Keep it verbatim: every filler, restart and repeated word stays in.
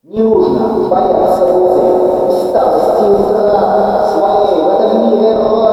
Не нужно бояться боли, усталости и утрат своей в этом мире роли.